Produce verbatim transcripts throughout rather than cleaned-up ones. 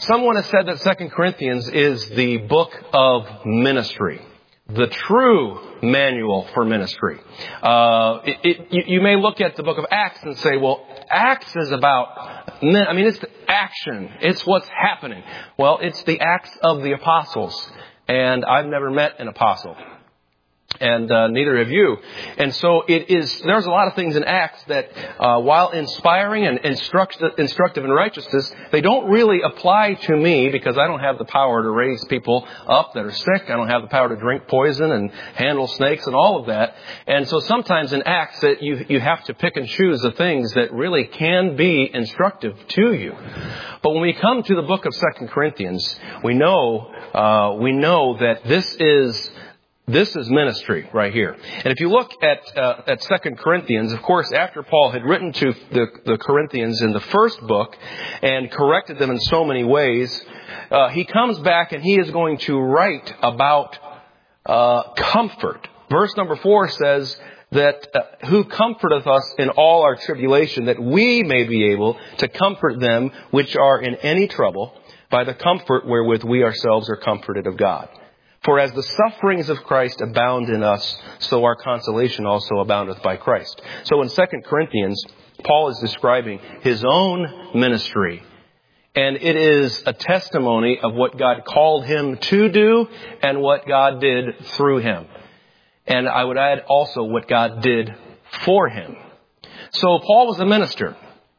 Someone has said that Second Corinthians is the book of ministry, the true manual for ministry. Uh, it, it, you, you may look at the book of Acts and say, well, Acts is about, I mean, it's the action. It's what's happening. Well, it's the Acts of the apostles. And I've never met an apostle. And uh, neither have you. And so it is, there's a lot of things in Acts that, uh, while inspiring and instruct, instructive in righteousness, they don't really apply to me because I don't have the power to raise people up that are sick. I don't have the power to drink poison and handle snakes and all of that. And so sometimes in Acts that you, you have to pick and choose the things that really can be instructive to you. But when we come to the book of Second Corinthians, we know, uh, we know that this is This is ministry right here. And if you look at uh, at Second Corinthians, of course, after Paul had written to the, the Corinthians in the first book and corrected them in so many ways, uh, he comes back and he is going to write about uh, comfort. Verse number four says that uh, who comforteth us in all our tribulation, that we may be able to comfort them which are in any trouble by the comfort wherewith we ourselves are comforted of God. For as the sufferings of Christ abound in us, so our consolation also aboundeth by Christ. So in Second Corinthians, Paul is describing his own ministry. And it is a testimony of what God called him to do and what God did through him. And I would add also what God did for him. So Paul was a minister.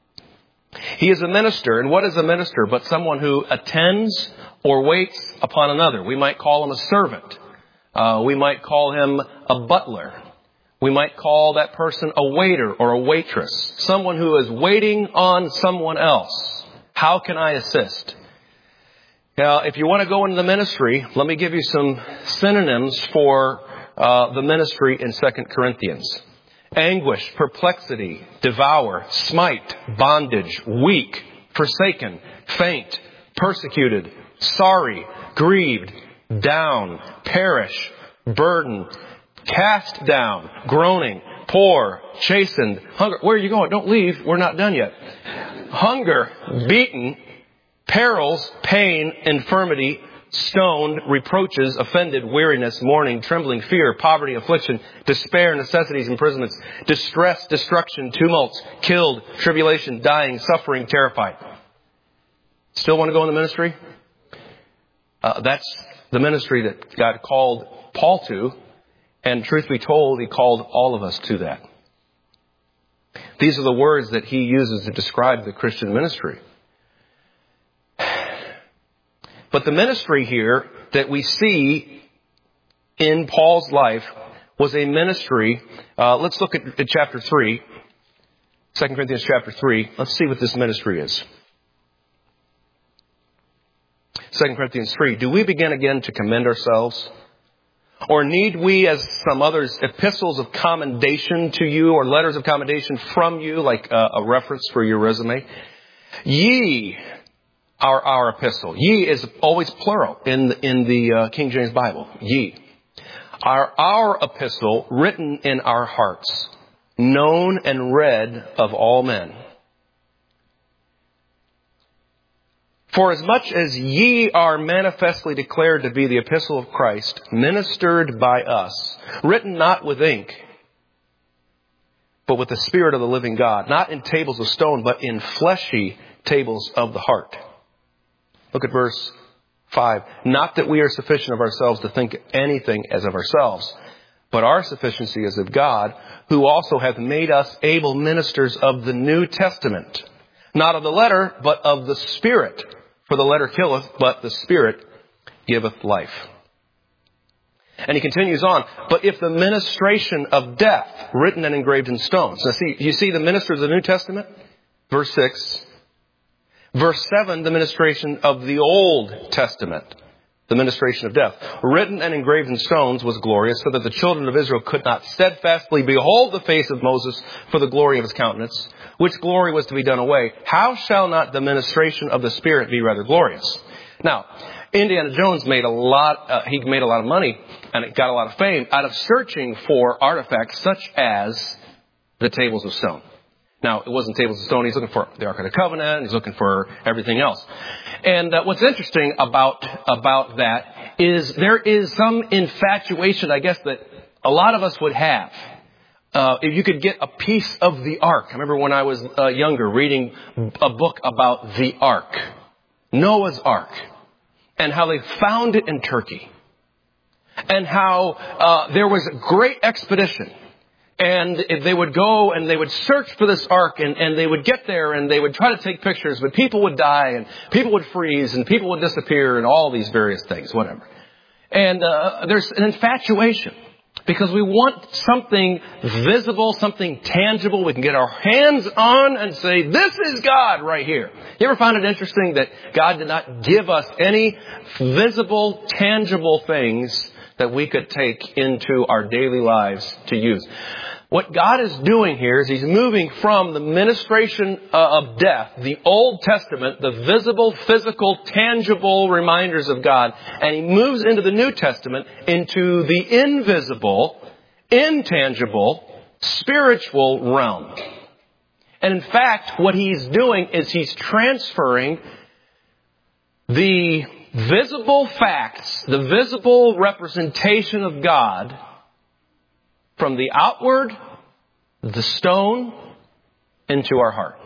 He is a minister. And what is a minister but someone who attends or waits upon another? We might call him a servant. Uh, we might call him a butler. We might call that person a waiter or a waitress. Someone who is waiting on someone else. How can I assist? Now, if you want to go into the ministry, let me give you some synonyms for uh, the ministry in Second Corinthians. Anguish, perplexity, devour, smite, bondage, weak, forsaken, faint, persecuted, sorry, grieved, down, perish, burden, cast down, groaning, poor, chastened, hunger. Where are you going? Don't leave. We're not done yet. Hunger, beaten, perils, pain, infirmity, stoned, reproaches, offended, weariness, mourning, trembling, fear, poverty, affliction, despair, necessities, imprisonments, distress, destruction, tumults, killed, tribulation, dying, suffering, terrified. Still want to go in the ministry? Uh, that's the ministry that God called Paul to. And truth be told, he called all of us to that. These are the words that he uses to describe the Christian ministry. But the ministry here that we see in Paul's life was a ministry. Uh, let's look at, at chapter three. Second Corinthians chapter three. Let's see what this ministry is. Second Corinthians three. Do we begin again to commend ourselves? Or need we, as some others, epistles of commendation to you or letters of commendation from you, like uh, a reference for your resume? Ye are our epistle. Ye is always plural in the, in the uh, King James Bible. Ye are our epistle written in our hearts, known and read of all men. For as much as ye are manifestly declared to be the epistle of Christ, ministered by us, written not with ink, but with the Spirit of the living God, not in tables of stone, but in fleshy tables of the heart. Look at verse five. Not that we are sufficient of ourselves to think anything as of ourselves, but our sufficiency is of God, who also hath made us able ministers of the New Testament, not of the letter, but of the Spirit. For the letter killeth, but the Spirit giveth life. And he continues on. But if the ministration of death, written and engraved in stones. Now see, you see the ministers of the New Testament? Verse six. Verse seven, the ministration of the Old Testament. The ministration of death. Written and engraved in stones was glorious, so that the children of Israel could not steadfastly behold the face of Moses for the glory of his countenance, which glory was to be done away. How shall not the ministration of the Spirit be rather glorious? Now, Indiana Jones made a lot, uh, he made a lot of money and it got a lot of fame out of searching for artifacts such as the tables of stone. Now, it wasn't tables of stone. He's looking for the Ark of the Covenant. He's looking for everything else. And uh, what's interesting about about that is there is some infatuation, I guess, that a lot of us would have. Uh, if you could get a piece of the Ark. I remember when I was uh, younger reading a book about the Ark, Noah's Ark, and how they found it in Turkey. And how uh, there was a great expedition. And they would go and they would search for this ark and, and they would get there and they would try to take pictures, but people would die and people would freeze and people would disappear and all these various things, whatever. And uh, there's an infatuation because we want something visible, something tangible we can get our hands on and say, this is God right here. You ever find it interesting that God did not give us any visible, tangible things that we could take into our daily lives to use? What God is doing here is He's moving from the ministration of death, the Old Testament, the visible, physical, tangible reminders of God, and He moves into the New Testament, into the invisible, intangible, spiritual realm. And in fact, what He's doing is He's transferring the visible facts, the visible representation of God from the outward, the stone, into our heart.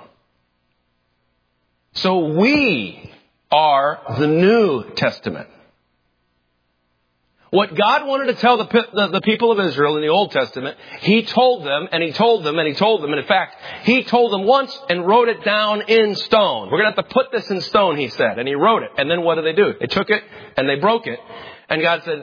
So we are the New Testament. What God wanted to tell the, the, the people of Israel in the Old Testament, He told them, and He told them, and He told them. And in fact, He told them once and wrote it down in stone. We're going to have to put this in stone, He said. And He wrote it. And then what did they do? They took it and they broke it. And God said,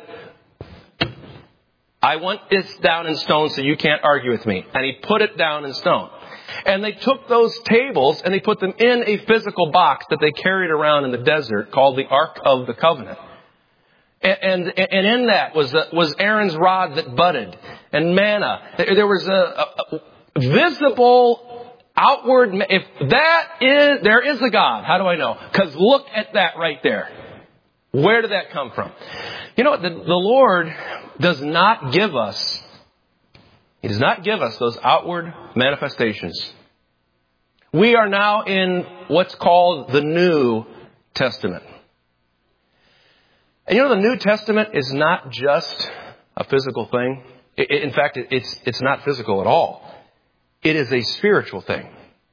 I want this down in stone so you can't argue with me. And He put it down in stone. And they took those tables and they put them in a physical box that they carried around in the desert called the Ark of the Covenant. And, and, and in that was, uh, was Aaron's rod that budded and manna. There was a, a, a visible outward, if that is, there is a God. How do I know? Because look at that right there. Where did that come from? You know what? The, the Lord does not give us, He does not give us those outward manifestations. We are now in what's called the New Testament. And you know, the New Testament is not just a physical thing. It, it, in fact, it, it's, it's not physical at all. It is a spiritual thing.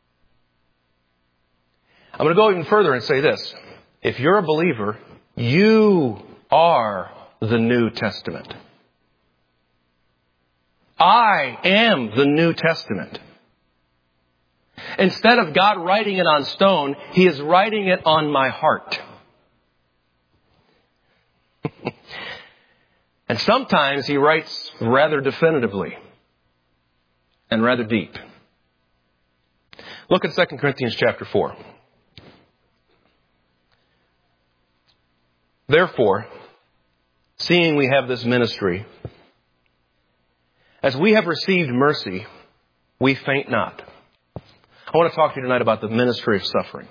I'm going to go even further and say this. If you're a believer, you are the New Testament. I am the New Testament. Instead of God writing it on stone, He is writing it on my heart. And sometimes He writes rather definitively and rather deep. Look at Second Corinthians chapter four. Therefore, seeing we have this ministry, as we have received mercy, we faint not. I want to talk to you tonight about the ministry of suffering.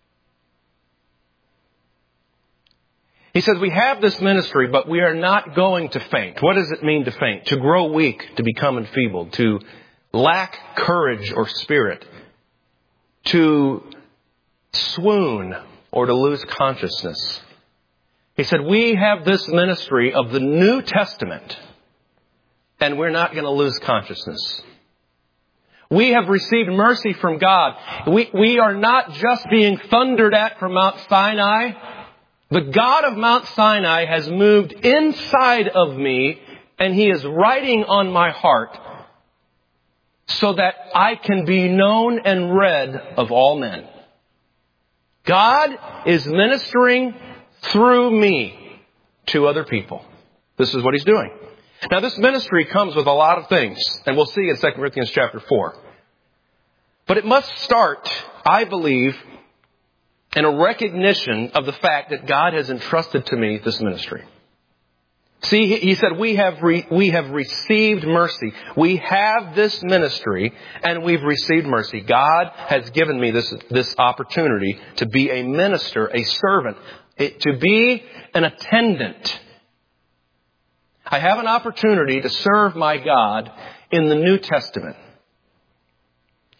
He says we have this ministry, but we are not going to faint. What does it mean to faint? To grow weak, to become enfeebled, to lack courage or spirit, to swoon or to lose consciousness. He said we have this ministry of the New Testament, and we're not going to lose consciousness. We have received mercy from God. We, we are not just being thundered at from Mount Sinai. The God of Mount Sinai has moved inside of me, and He is writing on my heart so that I can be known and read of all men. God is ministering through me to other people. This is what He's doing. Now, this ministry comes with a lot of things, and we'll see in Second Corinthians chapter four. But it must start, I believe, in a recognition of the fact that God has entrusted to me this ministry. See, He said, we have re- we have received mercy. We have this ministry, and we've received mercy. God has given me this, this opportunity to be a minister, a servant, to be an attendant. I have an opportunity to serve my God in the New Testament.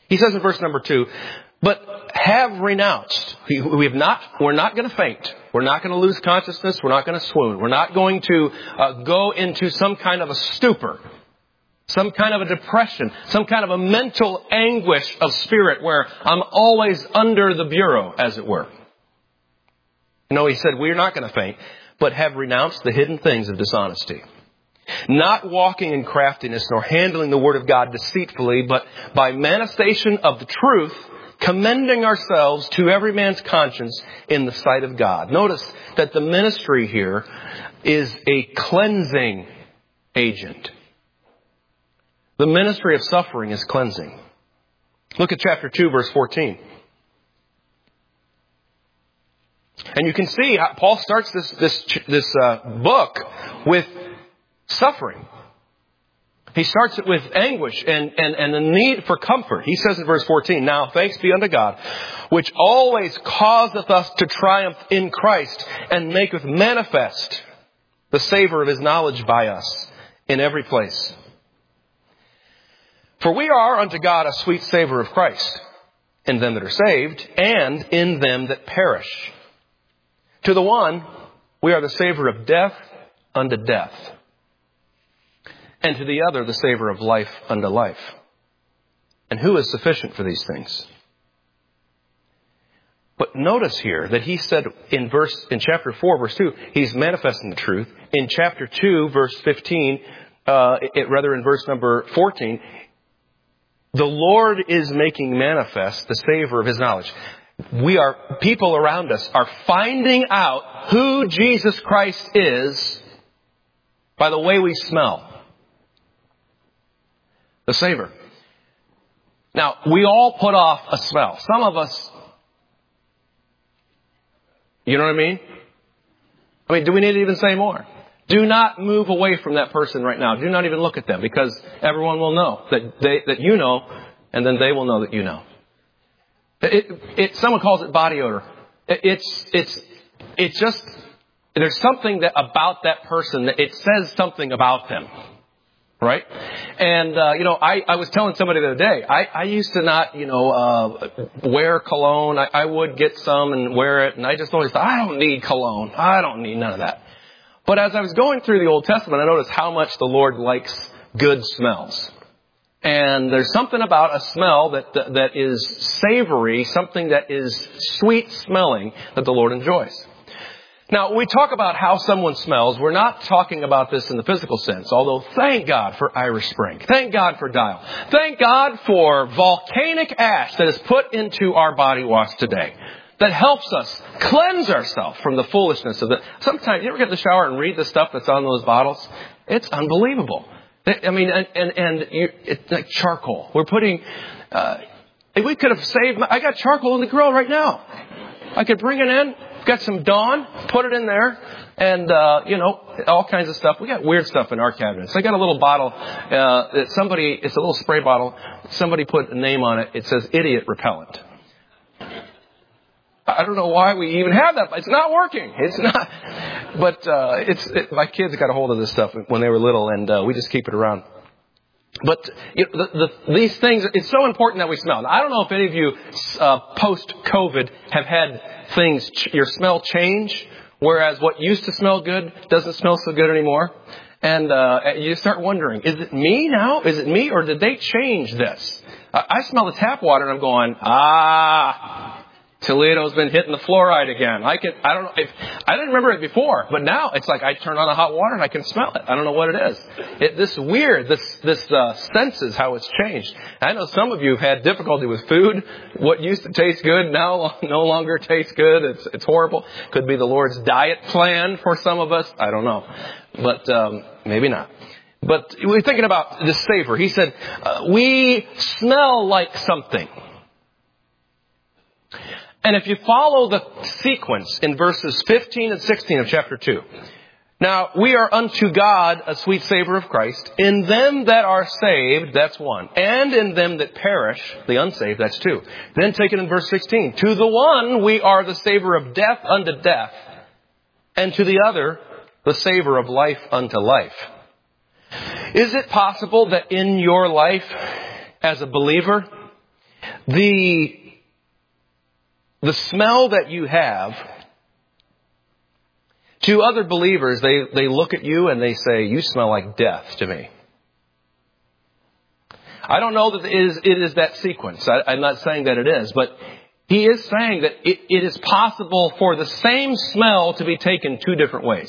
He says in verse number two, but have renounced. We, we have not, we're not going to faint. We're not going to lose consciousness. We're not going to swoon. We're not going to uh, go into some kind of a stupor, some kind of a depression, some kind of a mental anguish of spirit where I'm always under the bureau, as it were. No, he said, we're not going to faint, but have renounced the hidden things of dishonesty. Not walking in craftiness, nor handling the word of God deceitfully, but by manifestation of the truth, commending ourselves to every man's conscience in the sight of God. Notice that the ministry here is a cleansing agent. The ministry of suffering is cleansing. Look at chapter two, verse fourteen. And you can see how Paul starts this this this uh, book with suffering. He starts it with anguish and, and, and the need for comfort. He says in verse fourteen, now thanks be unto God, which always causeth us to triumph in Christ, and maketh manifest the savor of his knowledge by us in every place. For we are unto God a sweet savor of Christ in them that are saved, and in them that perish. To the one, we are the savor of death unto death, and to the other, the savor of life unto life. And who is sufficient for these things? But notice here that he said in verse, in chapter four, verse two, he's manifesting the truth. In chapter two, verse fifteen, uh, it, rather in verse number fourteen, the Lord is making manifest the savor of his knowledge. We are, people around us are finding out who Jesus Christ is by the way we smell. The savor. Now, we all put off a smell. Some of us, you know what I mean? I mean, do we need to even say more? Do not move away from that person right now. Do not even look at them, because everyone will know that they, that you know, and then they will know that you know. It, it, someone calls it body odor. It, it's, it's, it's just, there's something that about that person that it says something about them. Right? And, uh, you know, I, I was telling somebody the other day, I, I used to not, you know, uh, wear cologne. I, I would get some and wear it. And I just always thought, I don't need cologne. I don't need none of that. But as I was going through the Old Testament, I noticed how much the Lord likes good smells. And there's something about a smell that, that, that is savory, something that is sweet smelling that the Lord enjoys. Now, when we talk about how someone smells, we're not talking about this in the physical sense, although thank God for Irish Spring. Thank God for Dial. Thank God for volcanic ash that is put into our body wash today that helps us cleanse ourselves from the foolishness of it. Sometimes, you ever get in the shower and read the stuff that's on those bottles? It's unbelievable. I mean, and, and, and you, it's like charcoal. We're putting, uh, we could have saved, my, I got charcoal in the grill right now. I could bring it in. Got some Dawn, put it in there, and, uh, you know, all kinds of stuff. We got weird stuff in our cabinets. I got a little bottle, uh, that somebody, it's a little spray bottle. Somebody put a name on it. It says idiot repellent. I don't know why we even have that. It's not working. It's not. But, uh, it's, it, my kids got a hold of this stuff when they were little, and, uh, we just keep it around. But you know, the, the, these things, it's so important that we smell. Now, I don't know if any of you, uh, post-COVID have had things, your smell change, whereas what used to smell good doesn't smell so good anymore. And uh, you start wondering, is it me now? Is it me, or did they change this? Uh, I smell the tap water and I'm going, ah, Toledo's been hitting the fluoride again. I can, I don't know, if, I didn't remember it before, but now it's like I turn on the hot water and I can smell it. I don't know what it is. It, this is weird. This, this uh, senses how it's changed. I know some of you have had difficulty with food. What used to taste good now no longer tastes good. It's, it's horrible. Could be the Lord's diet plan for some of us. I don't know, but um, maybe not. But we're thinking about this savor. He said, uh, we smell like something. And if you follow the sequence in verses fifteen and sixteen of chapter two, now we are unto God a sweet savor of Christ. In them that are saved, that's one. And in them that perish, the unsaved, that's two. Then take it in verse sixteen. To the one we are the savor of death unto death, and to the other the savor of life unto life. Is it possible that in your life as a believer, The, the smell that you have, to other believers, they, they look at you and they say, you smell like death to me. I don't know that it is, it is that sequence. I, I'm not saying that it is, but he is saying that it, it is possible for the same smell to be taken two different ways.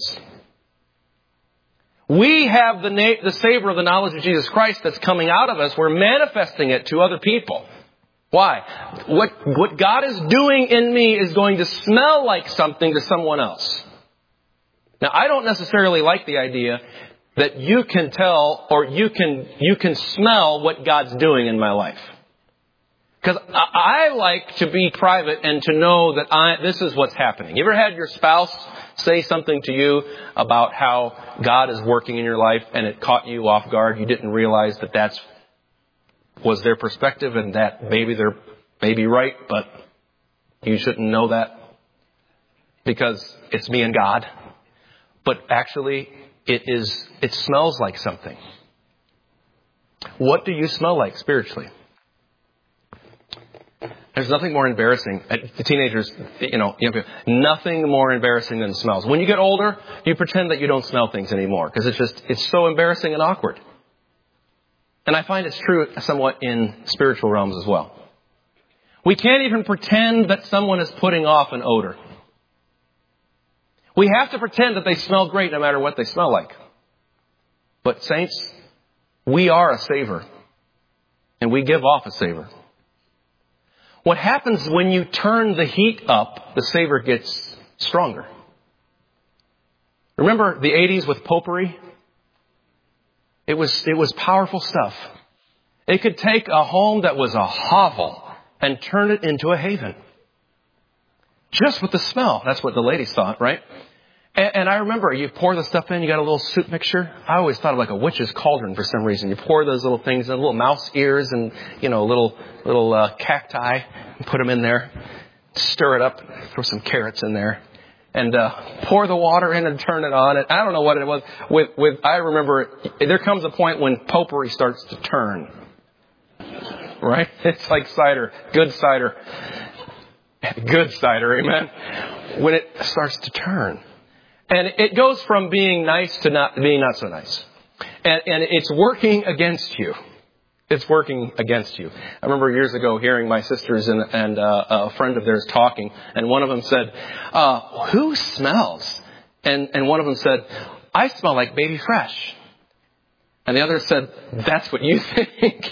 We have the, na- the savor of the knowledge of Jesus Christ that's coming out of us. We're manifesting it to other people. Why? What, what God is doing in me is going to smell like something to someone else. Now, I don't necessarily like the idea that you can tell or you can you can smell what God's doing in my life. Because I, I like to be private and to know that I this is what's happening. You ever had your spouse say something to you about how God is working in your life and it caught you off guard? You didn't realize that that's was their perspective and that maybe they're maybe right, but you shouldn't know that because it's me and God. But actually, it is, it smells like something. What do you smell like spiritually? There's nothing more embarrassing. The teenagers, you know, young people, nothing more embarrassing than smells. When you get older, you pretend that you don't smell things anymore because it's just, it's so embarrassing and awkward. And I find it's true somewhat in spiritual realms as well. We can't even pretend that someone is putting off an odor. We have to pretend that they smell great no matter what they smell like. But saints, we are a savor. And we give off a savor. What happens when you turn the heat up, the savor gets stronger. Remember the eighties with potpourri? It was, it was powerful stuff. It could take a home that was a hovel and turn it into a haven. Just with the smell. That's what the ladies thought, right? And, and I remember you pour the stuff in, you got a little soup mixture. I always thought of like a witch's cauldron for some reason. You pour those little things in, little mouse ears and, you know, little, little uh, cacti, and put them in there. Stir it up, throw some carrots in there. And uh, pour the water in and turn it on. And I don't know what it was. With, with I remember there comes a point when potpourri starts to turn. Right? It's like cider. Good cider. Good cider, amen? When it starts to turn. And it goes from being nice to not being not so nice. And, and it's working against you. It's working against you. I remember years ago hearing my sisters and, and uh, a friend of theirs talking. And one of them said, uh, who smells? And, and one of them said, I smell like baby fresh. And the other said, that's what you think.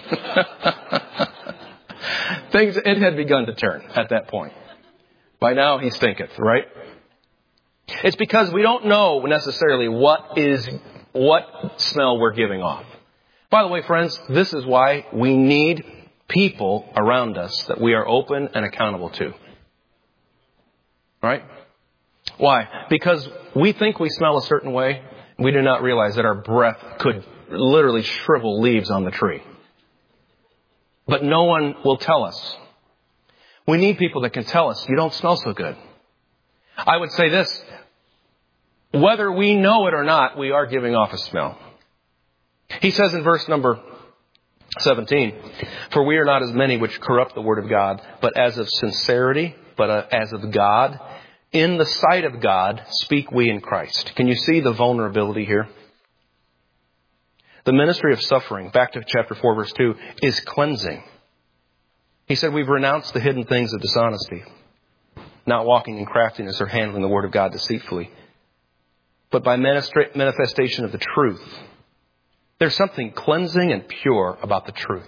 Things, it had begun to turn at that point. By now he stinketh, right? It's because we don't know necessarily what is, what smell we're giving off. By the way, friends, this is why we need people around us that we are open and accountable to. Right? Why? Because we think we smell a certain way. We do not realize that our breath could literally shrivel leaves on the tree. But no one will tell us. We need people that can tell us, you don't smell so good. I would say this, whether we know it or not, we are giving off a smell. He says in verse number seventeen, for we are not as many which corrupt the word of God, but as of sincerity, but uh, as of God, in the sight of God, speak we in Christ. Can you see the vulnerability here? The ministry of suffering, back to chapter four, verse two, is cleansing. He said, we've renounced the hidden things of dishonesty, not walking in craftiness or handling the word of God deceitfully, but by manifestation of the truth. There's something cleansing and pure about the truth.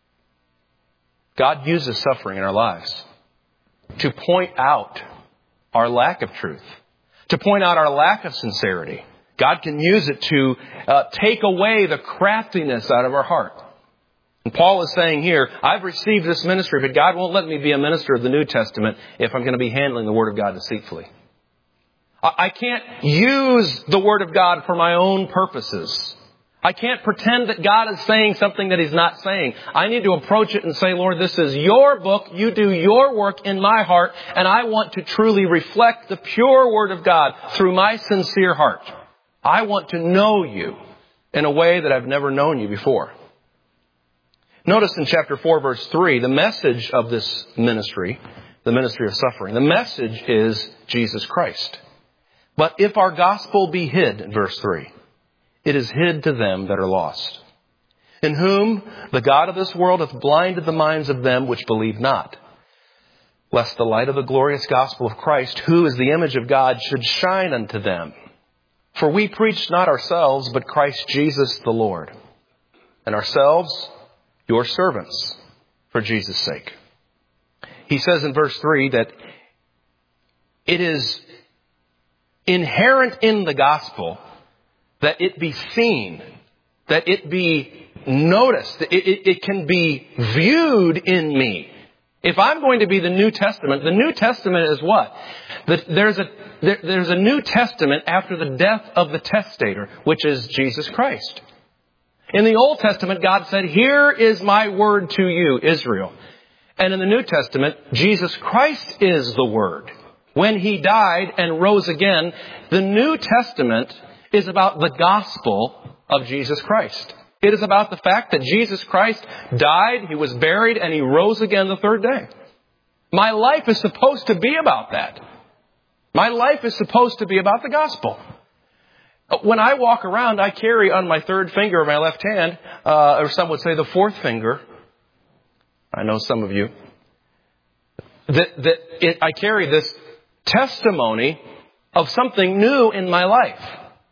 God uses suffering in our lives to point out our lack of truth, to point out our lack of sincerity. God can use it to uh, take away the craftiness out of our heart. And Paul is saying here, I've received this ministry, but God won't let me be a minister of the New Testament if I'm going to be handling the Word of God deceitfully. I can't use the Word of God for my own purposes. I can't pretend that God is saying something that He's not saying. I need to approach it and say, Lord, this is your book. You do your work in my heart, and I want to truly reflect the pure Word of God through my sincere heart. I want to know you in a way that I've never known you before. Notice in chapter four, verse three, the message of this ministry, the ministry of suffering, the message is Jesus Christ. But if our gospel be hid, in verse three, it is hid to them that are lost, in whom the God of this world hath blinded the minds of them which believe not, lest the light of the glorious gospel of Christ, who is the image of God, should shine unto them. For we preach not ourselves, but Christ Jesus the Lord, and ourselves your servants for Jesus' sake. He says in verse three that it is inherent in the gospel that it be seen, that it be noticed, it, it, it can be viewed in me. If I'm going to be the New Testament, the New Testament is what? That there's a there, there's a New Testament after the death of the testator, which is Jesus Christ. In the Old Testament, God said, "Here is my word to you, Israel." And in the New Testament, Jesus Christ is the word. When he died and rose again, the New Testament is about the gospel of Jesus Christ. It is about the fact that Jesus Christ died, he was buried, and he rose again the third day. My life is supposed to be about that. My life is supposed to be about the gospel. When I walk around, I carry on my third finger of my left hand, uh, or some would say the fourth finger. I know some of you. That, that it, I carry this testimony of something new in my life.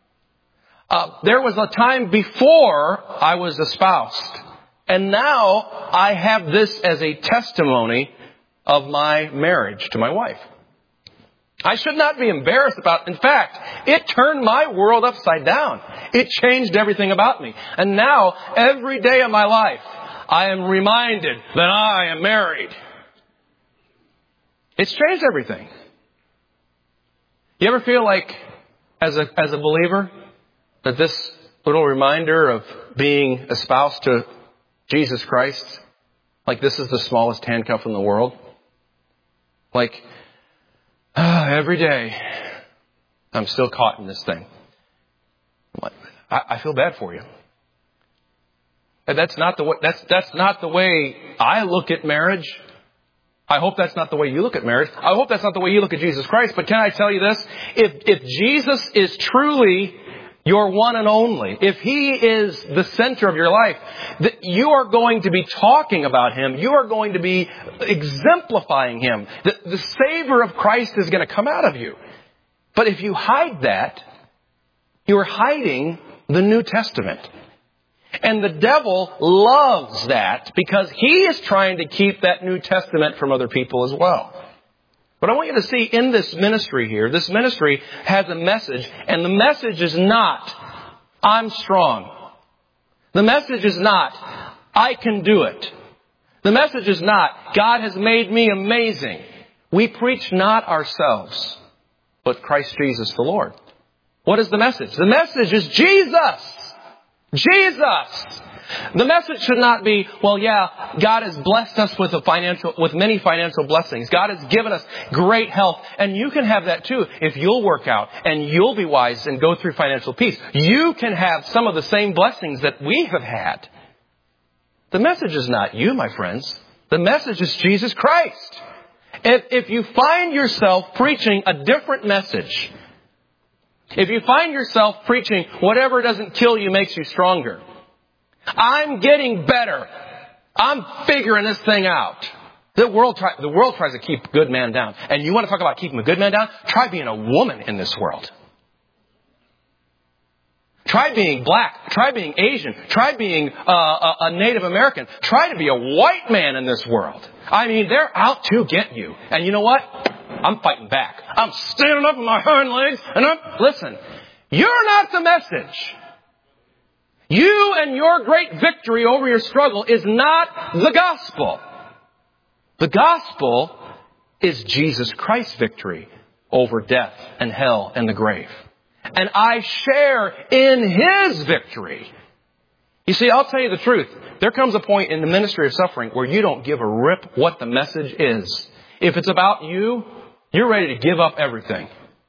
Uh, there was a time before I was espoused, and now I have this as a testimony of my marriage to my wife. I should not be embarrassed about it. In fact, it turned my world upside down. It changed everything about me. And now, every day of my life, I am reminded that I am married. It's changed everything. You ever feel like, as a as a believer, that this little reminder of being espoused to Jesus Christ, like this is the smallest handcuff in the world? Like, uh, every day, I'm still caught in this thing. I, I feel bad for you. And that's not the way, that's that's not the way I look at marriage. I hope that's not the way you look at marriage. I hope that's not the way you look at Jesus Christ. But can I tell you this? If if Jesus is truly your one and only, if he is the center of your life, that you are going to be talking about him. You are going to be exemplifying him. The, the savor of Christ is going to come out of you. But if you hide that, you are hiding the New Testament. And the devil loves that because he is trying to keep that New Testament from other people as well. But I want you to see in this ministry here, this ministry has a message, and the message is not, I'm strong. The message is not, I can do it. The message is not, God has made me amazing. We preach not ourselves, but Christ Jesus the Lord. What is the message? The message is Jesus. Jesus! The message should not be, well, yeah, God has blessed us with a financial, with many financial blessings. God has given us great health. And you can have that too if you'll work out and you'll be wise and go through financial peace. You can have some of the same blessings that we have had. The message is not you, my friends. The message is Jesus Christ. If, if you find yourself preaching a different message, if you find yourself preaching whatever doesn't kill you makes you stronger, I'm getting better, I'm figuring this thing out. The world, try, the world tries to keep a good man down. And you want to talk about keeping a good man down? Try being a woman in this world. Try being black. Try being Asian. Try being uh, a, a Native American. Try to be a white man in this world. I mean, they're out to get you. And you know what? I'm fighting back. I'm standing up on my hind legs and I'm, listen, you're not the message. You and your great victory over your struggle is not the gospel. The gospel is Jesus Christ's victory over death and hell and the grave. And I share in his victory. You see, I'll tell you the truth. There comes a point in the ministry of suffering where you don't give a rip what the message is. If it's about you, you're ready to give up everything.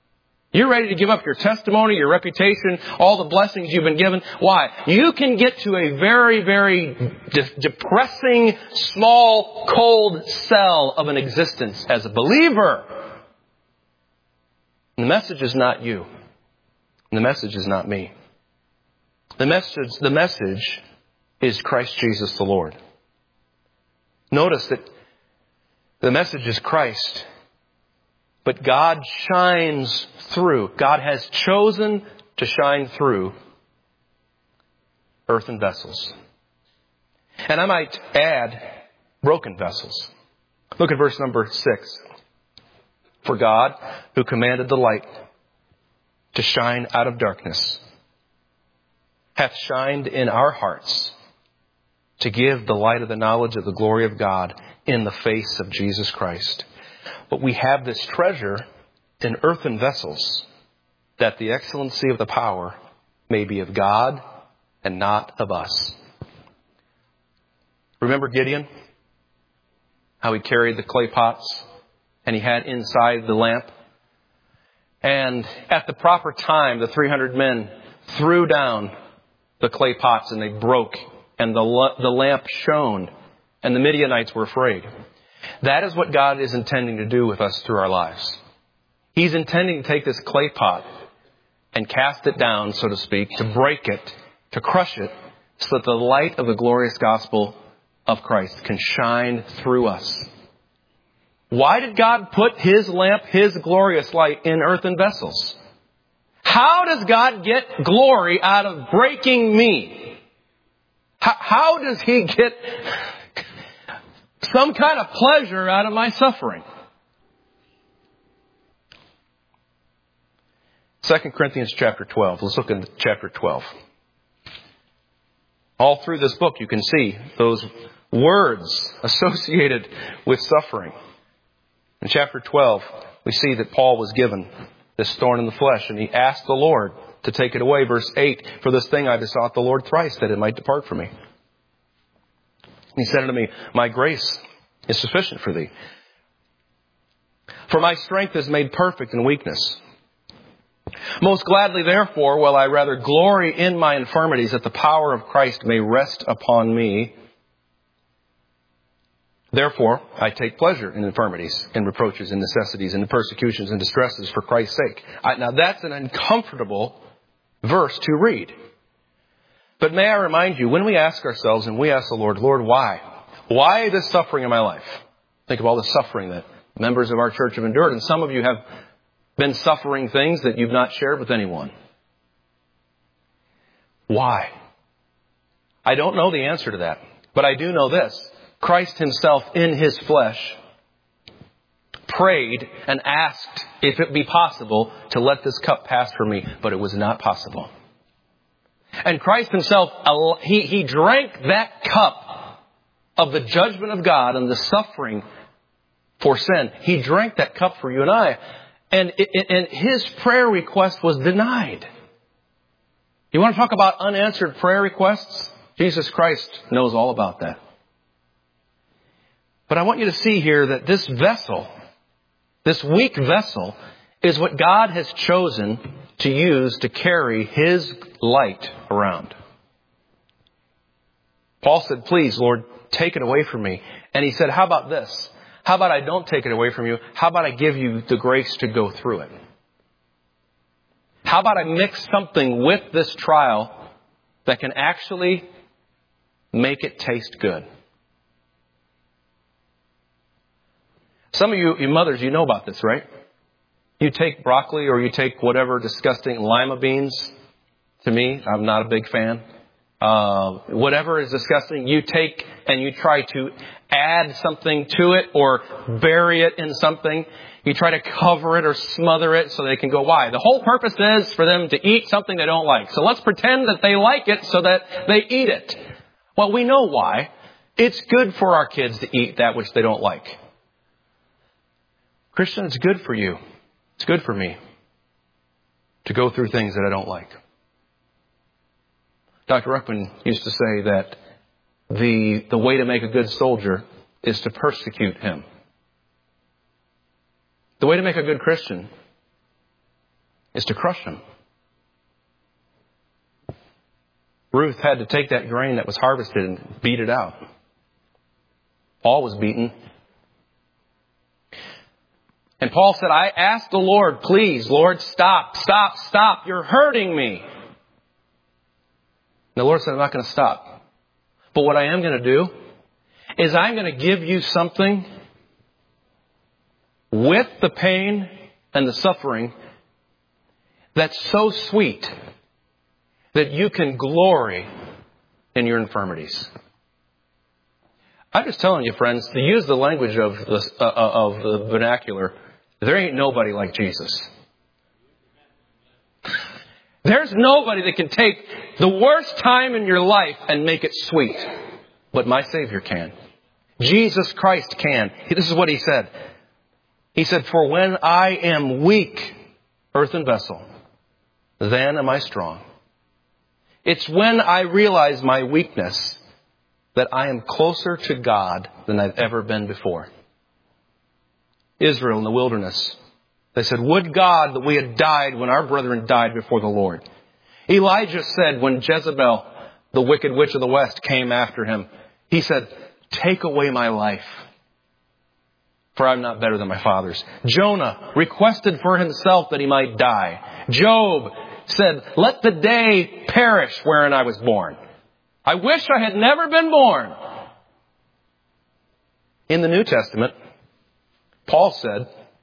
You're ready to give up your testimony, your reputation, all the blessings you've been given. Why? You can get to a very, very de- depressing, small, cold cell of an existence as a believer. And the message is not you. And the message is not me. The message, the message is Christ Jesus the Lord. Notice that the message is Christ. But God shines through. God has chosen to shine through earthen vessels. And I might add broken vessels. Look at verse number six. For God, who commanded the light to shine out of darkness, hath shined in our hearts to give the light of the knowledge of the glory of God in the face of Jesus Christ. But we have this treasure in earthen vessels, that the excellency of the power may be of God and not of us. Remember Gideon? How he carried the clay pots and he had inside the lamp? And at the proper time, the three hundred men threw down the clay pots and they broke and the, the lamp shone and the Midianites were afraid. That is what God is intending to do with us through our lives. He's intending to take this clay pot and cast it down, so to speak, to break it, to crush it, so that the light of the glorious gospel of Christ can shine through us. Why did God put His lamp, His glorious light, in earthen vessels? How does God get glory out of breaking me? How, how does He get some kind of pleasure out of my suffering? Second Corinthians chapter twelve. Let's look at chapter twelve. All through this book you can see those words associated with suffering. In chapter twelve, we see that Paul was given this thorn in the flesh, and he asked the Lord to take it away. Verse eight, for this thing I besought the Lord thrice, that it might depart from me. He said unto me, my grace is sufficient for thee. For my strength is made perfect in weakness. Most gladly, therefore, will I rather glory in my infirmities, that the power of Christ may rest upon me. Therefore, I take pleasure in infirmities, in reproaches, in necessities, in persecutions, and distresses for Christ's sake. I, now, that's an uncomfortable verse to read. But may I remind you, when we ask ourselves and we ask the Lord, Lord, why? Why this suffering in my life? Think of all the suffering that members of our church have endured. And some of you have been suffering things that you've not shared with anyone. Why? I don't know the answer to that. But I do know this. Christ Himself in His flesh prayed and asked if it be possible to let this cup pass from me. But it was not possible. And Christ Himself, He, he drank that cup of the judgment of God and the suffering for sin. He drank that cup for you and I. And, it, and His prayer request was denied. You want to talk about unanswered prayer requests? Jesus Christ knows all about that. But I want you to see here that this vessel, this weak vessel, is what God has chosen to use to carry His light around. Paul said, please, Lord, take it away from me. And he said, how about this? How about I don't take it away from you? How about I give you the grace to go through it? How about I mix something with this trial that can actually make it taste good? Some of you, you mothers, you know about this, right? You take broccoli or you take whatever disgusting lima beans. To me, I'm not a big fan. Uh, whatever is disgusting, you take and you try to add something to it or bury it in something. You try to cover it or smother it so they can go, why? The whole purpose is for them to eat something they don't like. So let's pretend that they like it so that they eat it. Well, we know why. It's good for our kids to eat that which they don't like. Christian, it's good for you. It's good for me to go through things that I don't like. Doctor Ruckman used to say that the, the way to make a good soldier is to persecute him. The way to make a good Christian is to crush him. Ruth had to take that grain that was harvested and beat it out. Paul was beaten. And Paul said, I asked the Lord, please, Lord, stop, stop, stop. You're hurting me. And the Lord said, I'm not going to stop. But what I am going to do is I'm going to give you something with the pain and the suffering that's so sweet that you can glory in your infirmities. I'm just telling you, friends, to use the language of the, uh, of the vernacular, there ain't nobody like Jesus. There's nobody that can take the worst time in your life and make it sweet. But my Savior can. Jesus Christ can. This is what He said. He said, for when I am weak, earthen vessel, then am I strong. It's when I realize my weakness that I am closer to God than I've ever been before. Israel in the wilderness, they said, would God that we had died when our brethren died before the Lord. Elijah said when Jezebel, the wicked witch of the west, came after him, he said, take away my life, for I'm not better than my fathers. Jonah requested for himself that he might die. Job said, let the day perish wherein I was born. I wish I had never been born. In the New Testament, Paul said,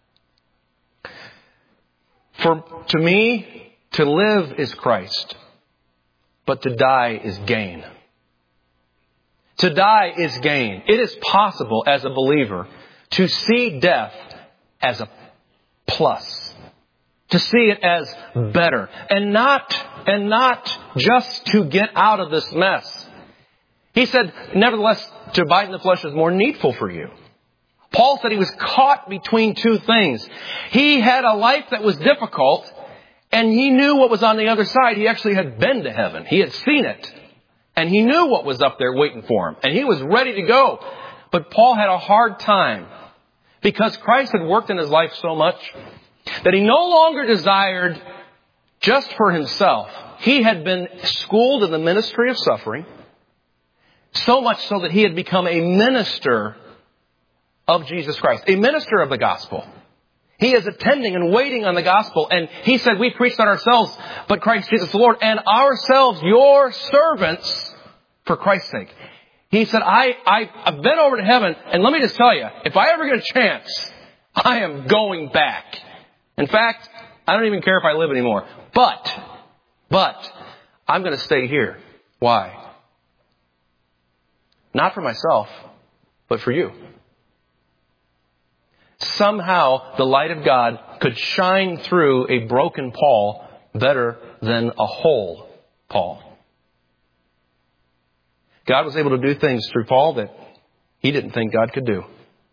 for to me, to live is Christ, but to die is gain. To die is gain. It is possible as a believer to see death as a plus. To see it as better. And not, and not just to get out of this mess. He said, nevertheless, to abide in the flesh is more needful for you. Paul said he was caught between two things. He had a life that was difficult, and he knew what was on the other side. He actually had been to heaven. He had seen it. And he knew what was up there waiting for him. And he was ready to go. But Paul had a hard time because Christ had worked in his life so much that he no longer desired just for himself. He had been schooled in the ministry of suffering, so much so that he had become a minister of Jesus Christ, a minister of the gospel. He is attending and waiting on the gospel. And he said, we preach not ourselves, but Christ Jesus the Lord, and ourselves your servants for Christ's sake. He said, I, I, I've been over to heaven, and let me just tell you, if I ever get a chance, I am going back. In fact, I don't even care if I live anymore. But, but, I'm going to stay here. Why? Not for myself, but for you. Somehow the light of God could shine through a broken Paul better than a whole Paul. God was able to do things through Paul that he didn't think God could do.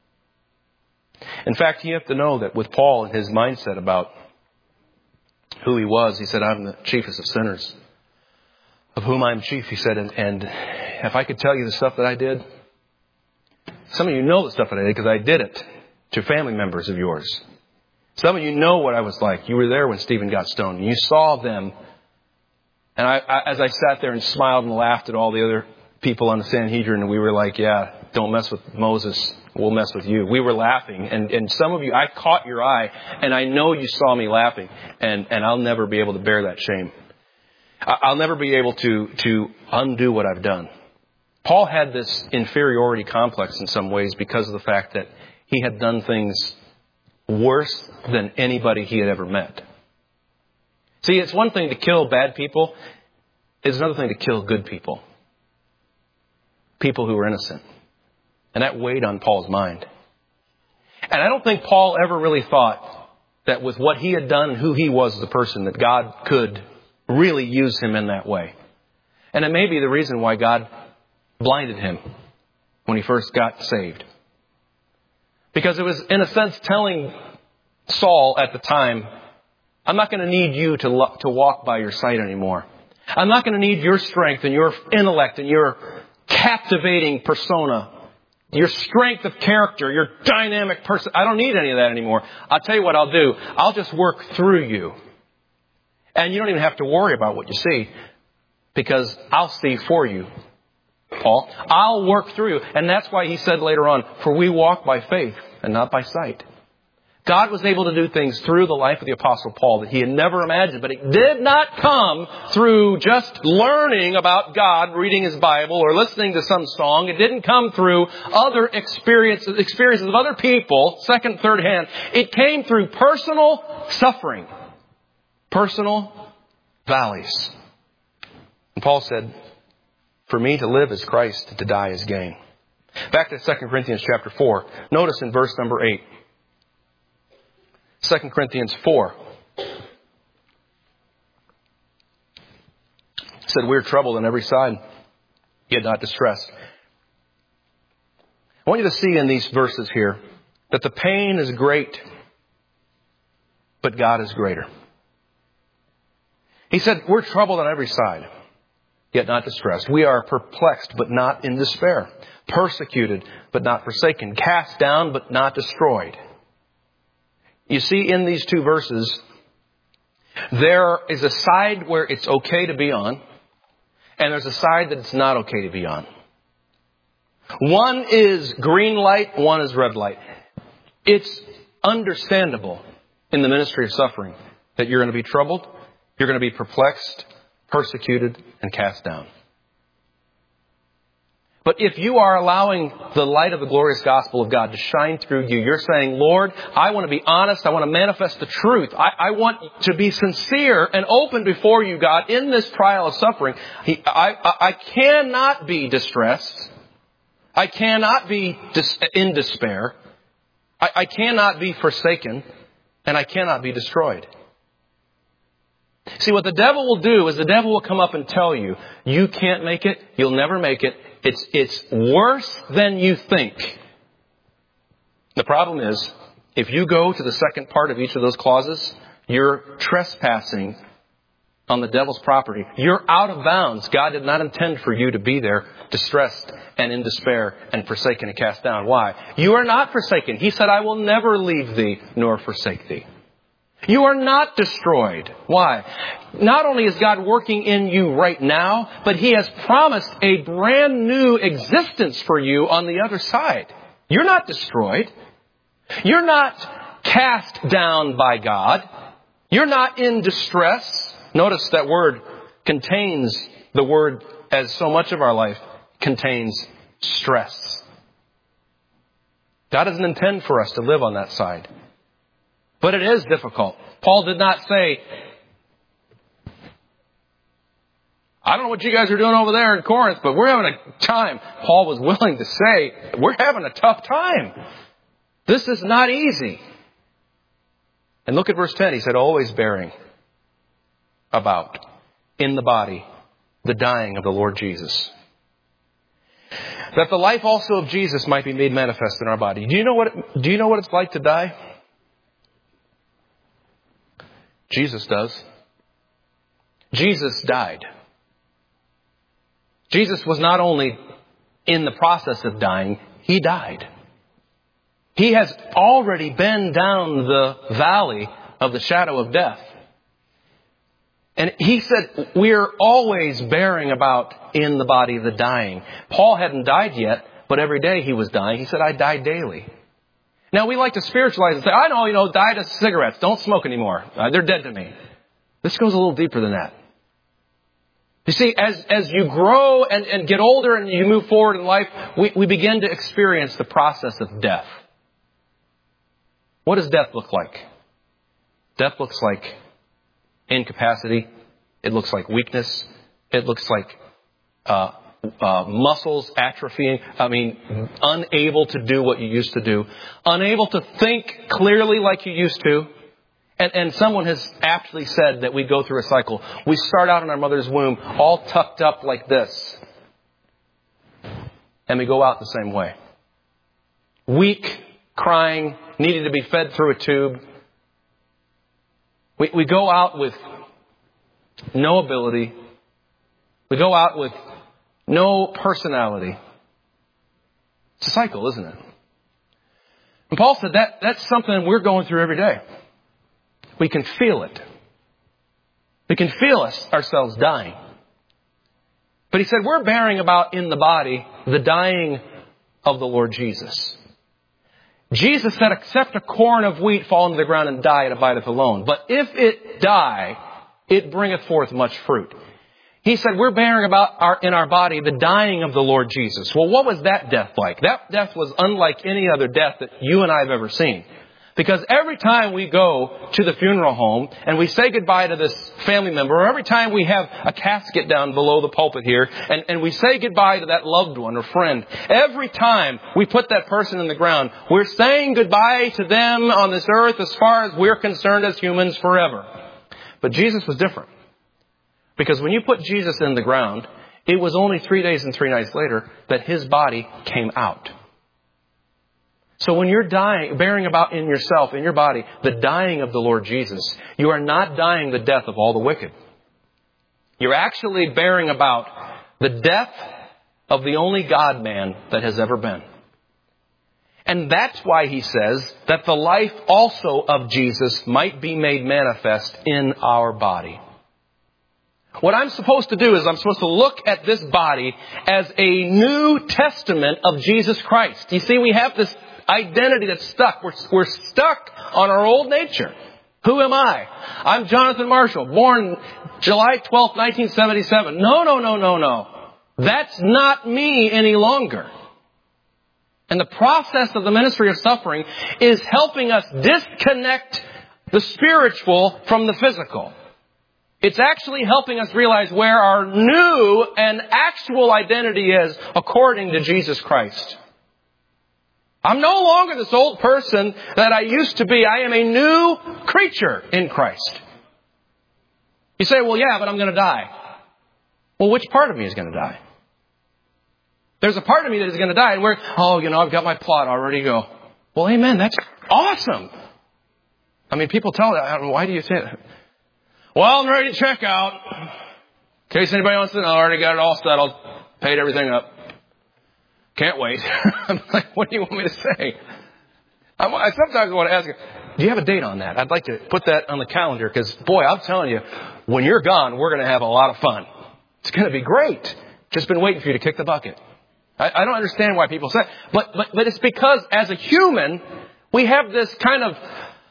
In fact, you have to know that with Paul and his mindset about who he was, he said, I'm the chiefest of sinners, of whom I'm chief, he said, and, and if I could tell you the stuff that I did, some of you know the stuff that I did because I did it to family members of yours. Some of you know what I was like. You were there when Stephen got stoned. And you saw them. And I, I, as I sat there and smiled and laughed at all the other people on the Sanhedrin, and we were like, yeah, don't mess with Moses. We'll mess with you. We were laughing. And, and some of you, I caught your eye, and I know you saw me laughing. And, and I'll never be able to bear that shame. I'll never be able to, to undo what I've done. Paul had this inferiority complex in some ways because of the fact that he had done things worse than anybody he had ever met. See, it's one thing to kill bad people. It's another thing to kill good people. People who were innocent. And that weighed on Paul's mind. And I don't think Paul ever really thought that with what he had done and who he was as a person, that God could really use him in that way. And it may be the reason why God blinded him when he first got saved. Because it was, in a sense, telling Saul at the time, I'm not going to need you to lo- to walk by your sight anymore. I'm not going to need your strength and your intellect and your captivating persona, your strength of character, your dynamic person. I don't need any of that anymore. I'll tell you what I'll do. I'll just work through you And you don't even have to worry about what you see, because I'll see for you, Paul. I'll work through you. And that's why he said later on, for we walk by faith and not by sight. God was able to do things through the life of the Apostle Paul that he had never imagined. But it did not come through just learning about God, reading his Bible, or listening to some song. It didn't come through other experiences, experiences of other people, second, third hand. It came through personal suffering, personal valleys. And Paul said, for me to live is Christ, to die is gain. Back to Second Corinthians chapter four. Notice in verse number eight. Second Corinthians four. It said, we're troubled on every side, yet not distressed. I want you to see in these verses here that the pain is great, but God is greater. He said, we're troubled on every side, yet not distressed. We are perplexed, but not in despair. Persecuted, but not forsaken. Cast down, but not destroyed. You see, in these two verses, there is a side where it's okay to be on, and there's a side that it's not okay to be on. One is green light, one is red light. It's understandable in the ministry of suffering that you're going to be troubled, you're going to be perplexed, persecuted, and cast down. But if you are allowing the light of the glorious gospel of God to shine through you, you're saying, Lord, I want to be honest. I want to manifest the truth. I, I want to be sincere and open before you, God, in this trial of suffering. He, I, I, I cannot be distressed. I cannot be dis- in despair. I, I cannot be forsaken. And I cannot be destroyed. See, what the devil will do is the devil will come up and tell you, you can't make it. You'll never make it. It's, it's worse than you think. The problem is, if you go to the second part of each of those clauses, you're trespassing on the devil's property. You're out of bounds. God did not intend for you to be there, distressed and in despair and forsaken and cast down. Why? You are not forsaken. He said, I will never leave thee nor forsake thee. You are not destroyed. Why? Not only is God working in you right now, but He has promised a brand new existence for you on the other side. You're not destroyed. You're not cast down by God. You're not in distress. Notice that word contains the word, as so much of our life contains, stress. God doesn't intend for us to live on that side. But it is difficult. Paul did not say, I don't know what you guys are doing over there in Corinth, but we're having a time. Paul was willing to say, we're having a tough time. This is not easy. And look at verse ten. He said, always bearing about in the body the dying of the Lord Jesus, that the life also of Jesus might be made manifest in our body. Do you know what it, do you know what it's like to die? Jesus does. Jesus died. Jesus was not only in the process of dying, He died. He has already been down the valley of the shadow of death. And He said, we're always bearing about in the body the dying. Paul hadn't died yet, but every day he was dying. He said, I die daily. Now, we like to spiritualize and say, I know, you know, die to cigarettes. Don't smoke anymore. Uh, they're dead to me. This goes a little deeper than that. You see, as, as you grow and, and get older and you move forward in life, we, we begin to experience the process of death. What does death look like? Death looks like incapacity. It looks like weakness. It looks like uh, uh, muscles atrophying. I mean, unable to do what you used to do. Unable to think clearly like you used to. And, and someone has aptly said that we go through a cycle. We start out in our mother's womb all tucked up like this. And we go out the same way. Weak, crying, needing to be fed through a tube. We, we go out with no ability. We go out with no personality. It's a cycle, isn't it? And Paul said that that's something we're going through every day. We can feel it. We can feel us, ourselves dying. But he said, we're bearing about in the body the dying of the Lord Jesus. Jesus said, except a corn of wheat fall into the ground and die, it abideth alone. But if it die, it bringeth forth much fruit. He said, we're bearing about our, in our body the dying of the Lord Jesus. Well, what was that death like? That death was unlike any other death that you and I have ever seen. Because every time we go to the funeral home and we say goodbye to this family member, or every time we have a casket down below the pulpit here and, and we say goodbye to that loved one or friend, every time we put that person in the ground, we're saying goodbye to them on this earth as far as we're concerned as humans forever. But Jesus was different. Because when you put Jesus in the ground, it was only three days and three nights later that his body came out. So when you're dying, bearing about in yourself, in your body, the dying of the Lord Jesus, you are not dying the death of all the wicked. You're actually bearing about the death of the only God-man that has ever been. And that's why he says that the life also of Jesus might be made manifest in our body. What I'm supposed to do is I'm supposed to look at this body as a New Testament of Jesus Christ. You see, we have this identity that's stuck. We're, we're stuck on our old nature. Who am I? I'm Jonathan Marshall, born July twelfth, nineteen seventy-seven. No, no, no, no, no. That's not me any longer. And the process of the ministry of suffering is helping us disconnect the spiritual from the physical. It's actually helping us realize where our new and actual identity is according to Jesus Christ. I'm no longer this old person that I used to be. I am a new creature in Christ. You say, well, yeah, but I'm going to die. Well, which part of me is going to die? There's a part of me that is going to die. And we're, oh, you know, I've got my plot all ready to go. Well, amen. That's awesome. I mean, people tell that. Why do you say that? Well, I'm ready to check out. In case anybody wants to know, I already got it all settled. Paid everything up. Can't wait. I'm like, what do you want me to say? I'm, I sometimes want to ask you, do you have a date on that? I'd like to put that on the calendar because, boy, I'm telling you, when you're gone, we're going to have a lot of fun. It's going to be great. Just been waiting for you to kick the bucket. I, I don't understand why people say it. But, but, but it's because as a human, we have this kind of,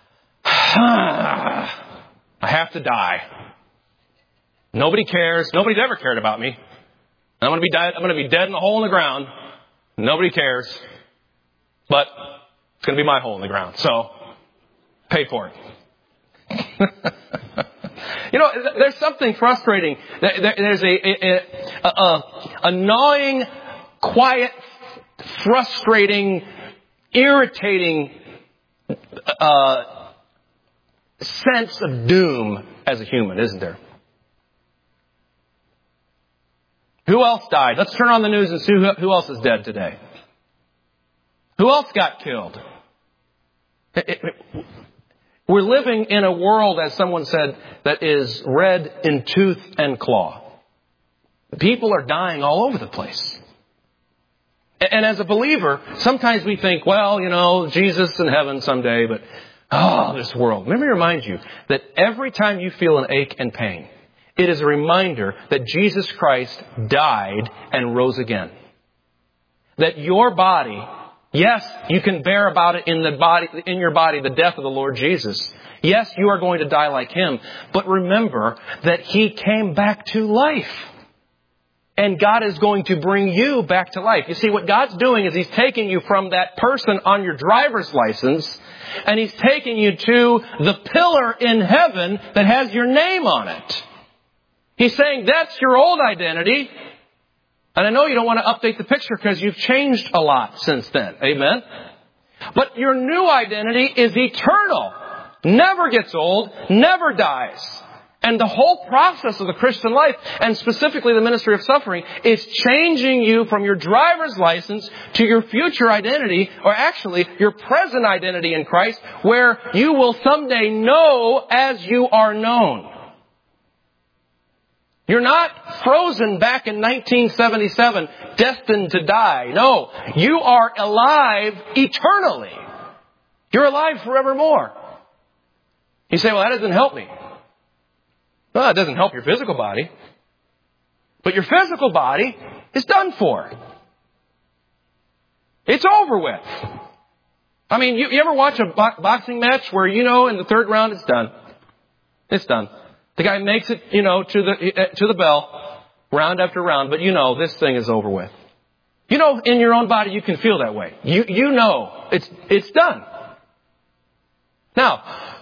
I have to die. Nobody cares. Nobody's ever cared about me. I'm going to be dead. I'm going to be dead in a hole in the ground. Nobody cares. But it's going to be my hole in the ground. So pay for it. You know, there's something frustrating. There's a, a, a, a, a gnawing, quiet, frustrating, irritating uh, sense of doom as a human, isn't there? Who else died? Let's turn on the news and see who, who else is dead today. Who else got killed? It, it, we're living in a world, as someone said, that is red in tooth and claw. People are dying all over the place. And as a believer, sometimes we think, well, you know, Jesus in heaven someday, but, oh, this world. Let me remind you that every time you feel an ache and pain, it is a reminder that Jesus Christ died and rose again. That your body, yes, you can bear about it in the body, in your body, the death of the Lord Jesus. Yes, you are going to die like him. But remember that he came back to life. And God is going to bring you back to life. You see, what God's doing is he's taking you from that person on your driver's license, and he's taking you to the pillar in heaven that has your name on it. He's saying that's your old identity. And I know you don't want to update the picture because you've changed a lot since then. Amen? But your new identity is eternal. Never gets old. Never dies. And the whole process of the Christian life, and specifically the ministry of suffering, is changing you from your driver's license to your future identity, or actually your present identity in Christ, where you will someday know as you are known. You're not frozen back in nineteen seventy-seven, destined to die. No, you are alive eternally. You're alive forevermore. You say, well, that doesn't help me. Well, it doesn't help your physical body. But your physical body is done for. It's over with. I mean, you, you ever watch a bo- boxing match where, you know, in the third round it's done. It's done. The guy makes it, you know, to the to the bell, round after round, but you know this thing is over with. You know, in your own body you can feel that way. You you know it's it's done. Now,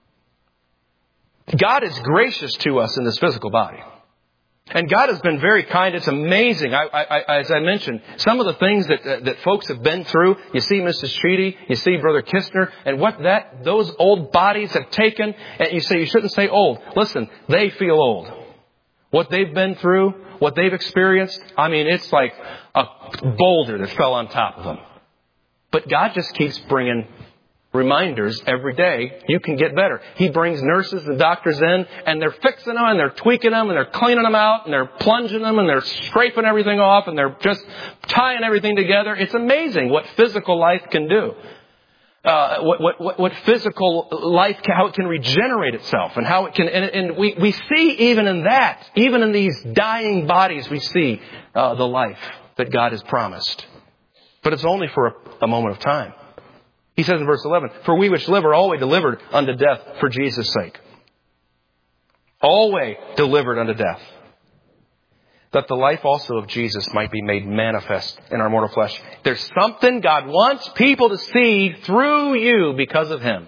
God is gracious to us in this physical body. And God has been very kind. It's amazing. I, I, as I mentioned, some of the things that uh, that folks have been through. You see Missus Sheedy, you see Brother Kistner, and what that those old bodies have taken. And you say you shouldn't say old. Listen, they feel old. What they've been through, what they've experienced. I mean, it's like a boulder that fell on top of them. But God just keeps bringing reminders every day. You can get better. He brings nurses and doctors in, and they're fixing them, and they're tweaking them, and they're cleaning them out, and they're plunging them, and they're scraping everything off, and they're just tying everything together. It's amazing what physical life can do. Uh, what, what, what physical life, how it can regenerate itself, and how it can, and, and we, we see even in that, even in these dying bodies, we see uh, the life that God has promised. But it's only for a, a moment of time. He says in verse eleven, for we which live are always delivered unto death for Jesus' sake. Always delivered unto death. That the life also of Jesus might be made manifest in our mortal flesh. There's something God wants people to see through you because of Him.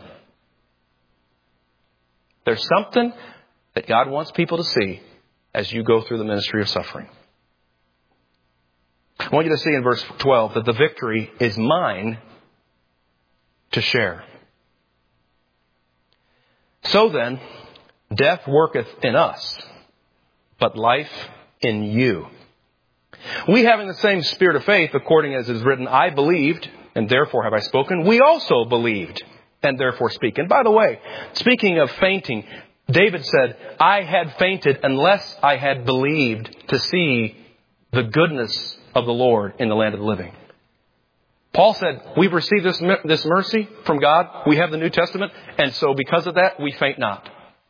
There's something that God wants people to see as you go through the ministry of suffering. I want you to see in verse twelve that the victory is mine to share. So then, death worketh in us, but life in you. We having the same spirit of faith, according as it is written, I believed, and therefore have I spoken. We also believed, and therefore speak. And by the way, speaking of fainting, David said, I had fainted unless I had believed to see the goodness of the Lord in the land of the living. Paul said, we've received this, this mercy from God. We have the New Testament. And so because of that, we faint not.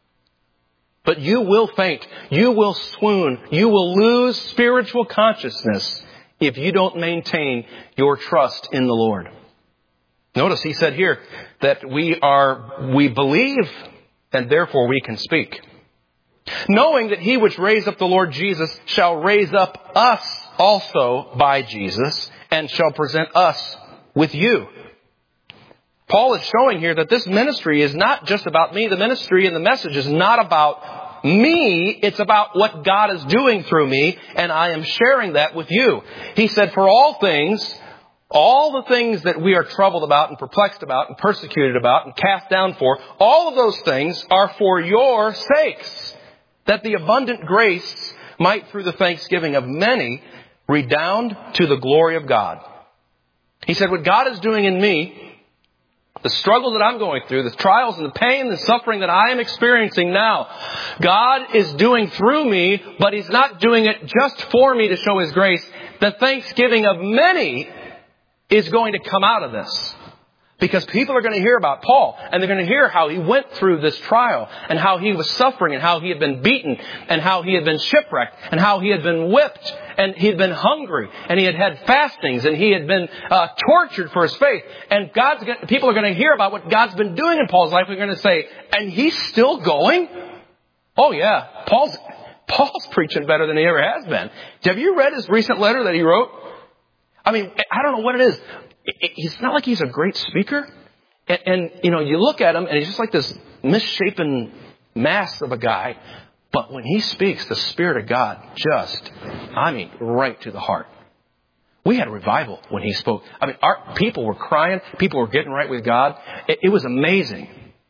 But you will faint. You will swoon. You will lose spiritual consciousness if you don't maintain your trust in the Lord. Notice he said here that we are, we believe and therefore we can speak. Knowing that he which raised up the Lord Jesus shall raise up us also by Jesus and shall present us with you. Paul is showing here that this ministry is not just about me. The ministry and the message is not about me. It's about what God is doing through me, and I am sharing that with you. He said, for all things, all the things that we are troubled about and perplexed about and persecuted about and cast down for, all of those things are for your sakes, that the abundant grace might through the thanksgiving of many redound to the glory of God. He said, what God is doing in me, the struggles that I'm going through, the trials and the pain and the suffering that I am experiencing now, God is doing through me, but He's not doing it just for me to show His grace. The thanksgiving of many is going to come out of this. Because people are going to hear about Paul, and they're going to hear how he went through this trial, and how he was suffering, and how he had been beaten, and how he had been shipwrecked, and how he had been whipped, and he had been hungry, and he had had fastings, and he had been uh, tortured for his faith. And God's gonna, people are going to hear about what God's been doing in Paul's life. They're going to say, and he's still going? Oh yeah, Paul's Paul's preaching better than he ever has been. Have you read his recent letter that he wrote? I mean, I don't know what it is. It's not like he's a great speaker. And, and, you know, you look at him and he's just like this misshapen mass of a guy. But when he speaks, the Spirit of God just, I mean, right to the heart. We had a revival when he spoke. I mean, our people were crying. People were getting right with God. It, it was amazing.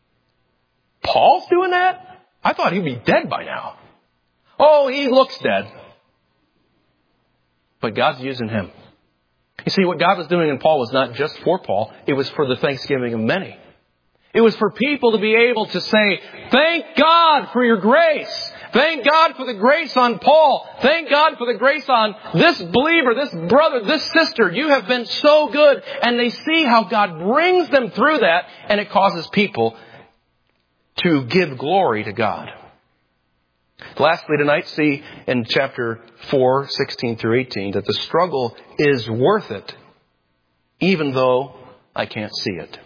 Paul's doing that? I thought he'd be dead by now. Oh, he looks dead. But God's using him. You see, what God was doing in Paul was not just for Paul. It was for the thanksgiving of many. It was for people to be able to say, thank God for your grace. Thank God for the grace on Paul. Thank God for the grace on this believer, this brother, this sister. You have been so good. And they see how God brings them through that, and it causes people to give glory to God. Lastly tonight, see in chapter four, sixteen through eighteen, that the struggle is worth it, even though I can't see it.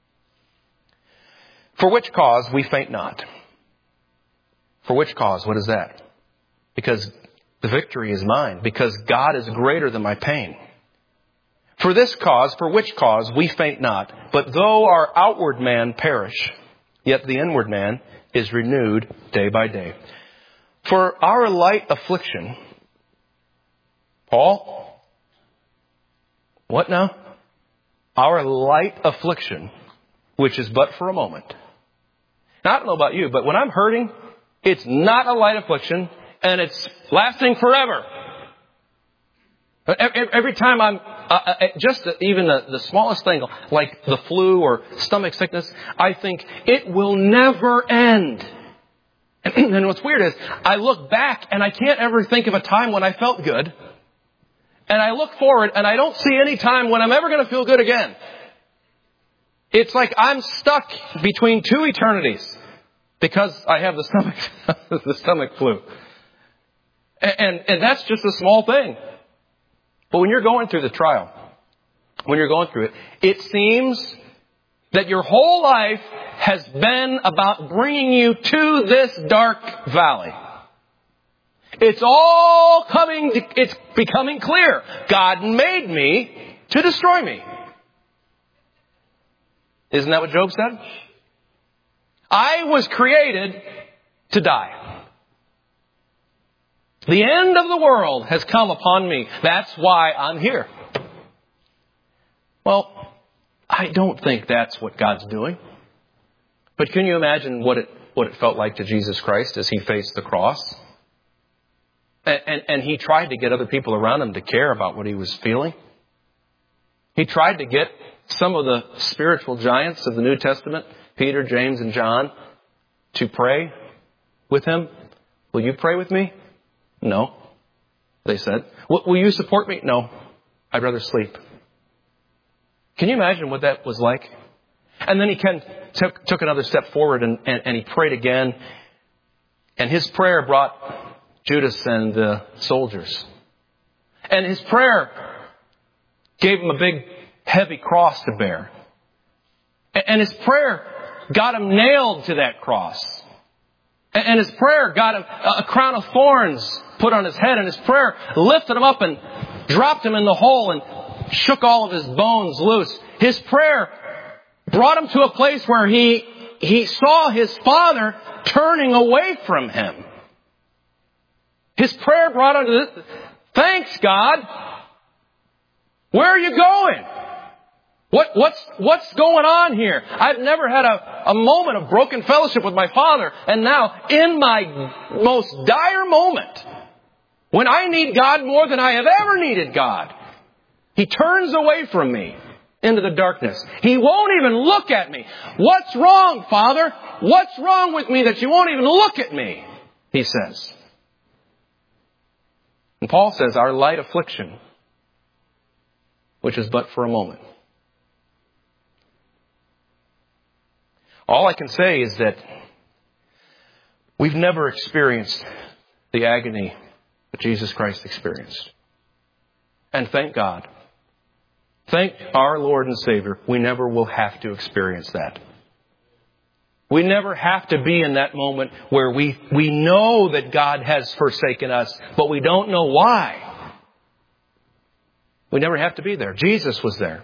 For which cause we faint not. For which cause? What is that? Because the victory is mine. Because God is greater than my pain. For this cause, for which cause we faint not. But though our outward man perish, yet the inward man is renewed day by day. For our light affliction, Paul, what now? Our light affliction, which is but for a moment. Now, I don't know about you, but when I'm hurting, it's not a light affliction, and it's lasting forever. Every time I'm, uh, just even the, the smallest thing, like the flu or stomach sickness, I think it will never end. And what's weird is, I look back and I can't ever think of a time when I felt good. And I look forward and I don't see any time when I'm ever going to feel good again. It's like I'm stuck between two eternities because I have the stomach, the stomach flu. And, and, and that's just a small thing. But when you're going through the trial, when you're going through it, it seems that your whole life has been about bringing you to this dark valley. It's all coming, it's becoming clear. God made me to destroy me. Isn't that what Job said? I was created to die. The end of the world has come upon me. That's why I'm here. Well, I don't think that's what God's doing. But can you imagine what it what it felt like to Jesus Christ as he faced the cross? And, and, and he tried to get other people around him to care about what he was feeling. He tried to get some of the spiritual giants of the New Testament, Peter, James, and John, to pray with him. Will you pray with me? No, they said. Will you support me? No, I'd rather sleep. Can you imagine what that was like? And then he can, took, took another step forward and, and, and he prayed again. And his prayer brought Judas and the soldiers. And his prayer gave him a big, heavy cross to bear. And his prayer got him nailed to that cross. And his prayer got him a crown of thorns put on his head. And his prayer lifted him up and dropped him in the hole and shook all of his bones loose. His prayer brought him to a place where he, he saw his Father turning away from him. His prayer brought him to this. Thanks, God. Where are you going? What, what's, what's going on here? I've never had a, a moment of broken fellowship with my Father. And now, in my most dire moment, when I need God more than I have ever needed God, He turns away from me into the darkness. He won't even look at me. What's wrong, Father? What's wrong with me that you won't even look at me? He says. And Paul says, our light affliction, which is but for a moment. All I can say is that we've never experienced the agony that Jesus Christ experienced. And thank God. Thank our Lord and Savior, we never will have to experience that. We never have to be in that moment where we, we know that God has forsaken us, but we don't know why. We never have to be there. Jesus was there.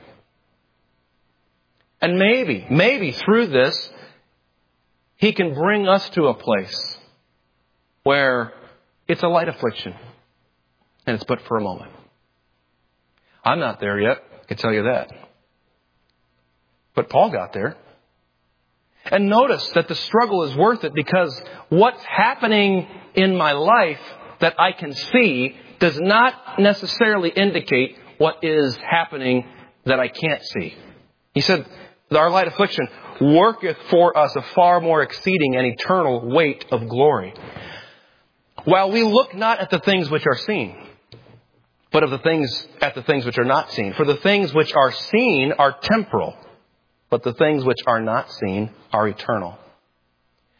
And maybe, maybe through this, He can bring us to a place where it's a light affliction. And it's but for a moment. I'm not there yet. I can tell you that. But Paul got there. And notice that the struggle is worth it because what's happening in my life that I can see does not necessarily indicate what is happening that I can't see. He said, our light affliction worketh for us a far more exceeding and eternal weight of glory. While we look not at the things which are seen, but of the things at the things which are not seen. For the things which are seen are temporal, but the things which are not seen are eternal.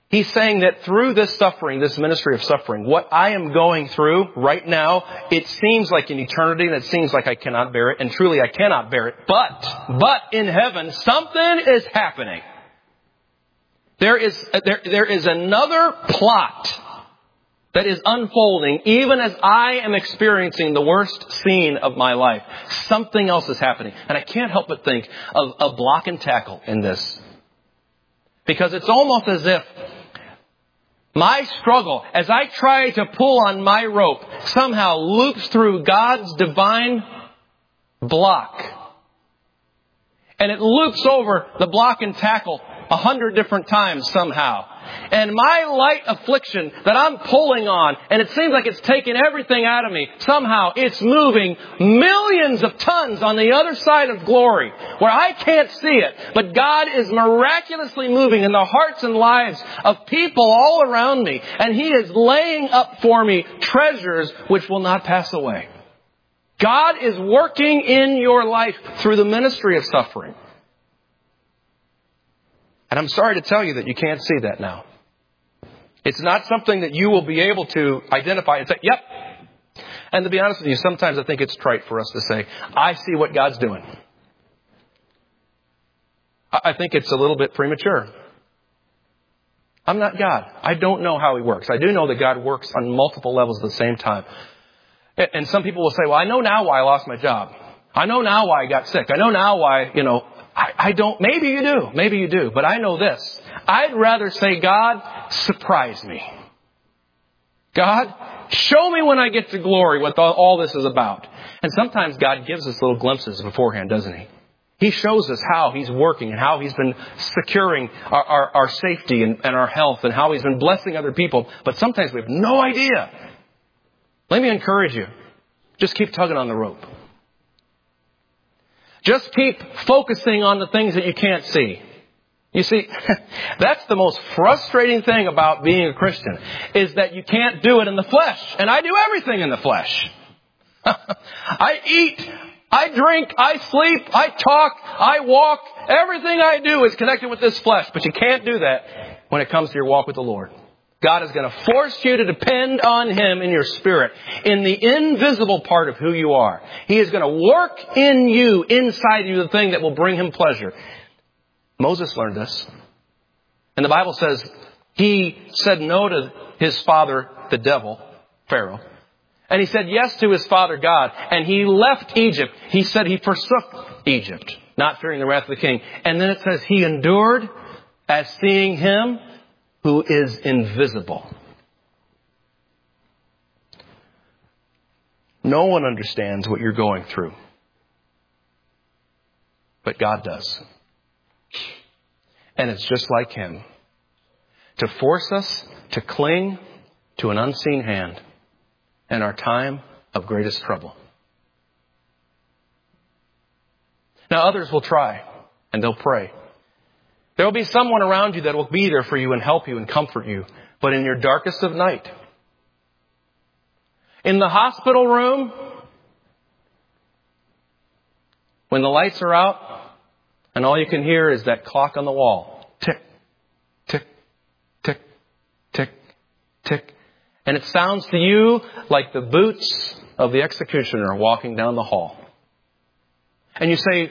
He's saying that through this suffering, this ministry of suffering, what I am going through right now, it seems like an eternity and it seems like I cannot bear it. And truly I cannot bear it. But, but in heaven, something is happening. There is, there, there is another plot that is unfolding even as I am experiencing the worst scene of my life. Something else is happening. And I can't help but think of a block and tackle in this. Because it's almost as if my struggle, as I try to pull on my rope, somehow loops through God's divine block. And it loops over the block and tackle a hundred different times somehow. And my light affliction that I'm pulling on, and it seems like it's taking everything out of me, somehow it's moving millions of tons on the other side of glory, where I can't see it. But God is miraculously moving in the hearts and lives of people all around me. And He is laying up for me treasures which will not pass away. God is working in your life through the ministry of suffering. And I'm sorry to tell you that you can't see that now. It's not something that you will be able to identify and say, yep. And to be honest with you, sometimes I think it's trite for us to say, I see what God's doing. I think it's a little bit premature. I'm not God. I don't know how He works. I do know that God works on multiple levels at the same time. And some people will say, well, I know now why I lost my job. I know now why I got sick. I know now why, you know, I, I don't, maybe you do, maybe you do, but I know this. I'd rather say, God, surprise me. God, show me when I get to glory what all, all this is about. And sometimes God gives us little glimpses beforehand, doesn't He? He shows us how He's working and how He's been securing our, our, our safety and, and our health and how He's been blessing other people. But sometimes we have no idea. Let me encourage you. Just keep tugging on the rope. Just keep focusing on the things that you can't see. You see, that's the most frustrating thing about being a Christian, is that you can't do it in the flesh. And I do everything in the flesh. I eat, I drink, I sleep, I talk, I walk. Everything I do is connected with this flesh. But you can't do that when it comes to your walk with the Lord. God is going to force you to depend on Him in your spirit, in the invisible part of who you are. He is going to work in you, inside you, the thing that will bring Him pleasure. Moses learned this. And the Bible says he said no to his father, the devil, Pharaoh. And he said yes to his father, God. And he left Egypt. He said he forsook Egypt, not fearing the wrath of the king. And then it says he endured as seeing Him who is invisible. No one understands what you're going through, but God does. And it's just like Him, to force us to cling to an unseen hand in our time of greatest trouble. Now others will try and they'll pray. There will be someone around you that will be there for you and help you and comfort you. But in your darkest of night, in the hospital room, when the lights are out and all you can hear is that clock on the wall. Tick, tick, tick, tick, tick. And it sounds to you like the boots of the executioner walking down the hall. And you say,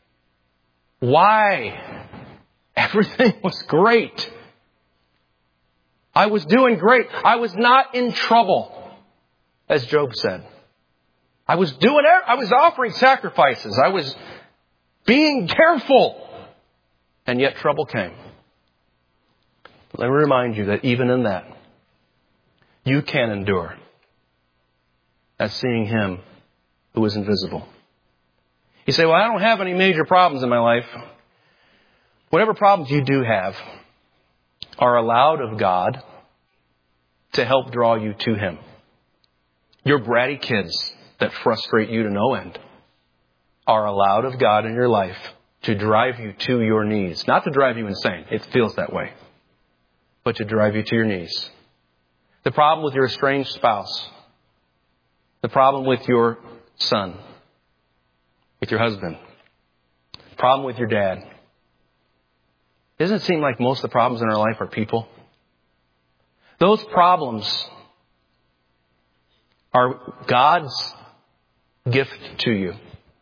why? Everything was great. I was doing great. I was not in trouble, as Job said. I was doing, I was offering sacrifices. I was being careful. And yet trouble came. Let me remind you that even in that, you can endure as seeing Him who is invisible. You say, well, I don't have any major problems in my life. Whatever problems you do have are allowed of God to help draw you to Him. Your bratty kids that frustrate you to no end are allowed of God in your life to drive you to your knees. Not to drive you insane. It feels that way. But to drive you to your knees. The problem with your estranged spouse. The problem with your son. With your husband. The problem with your dad. Doesn't it seem like most of the problems in our life are people? Those problems are God's gift to you.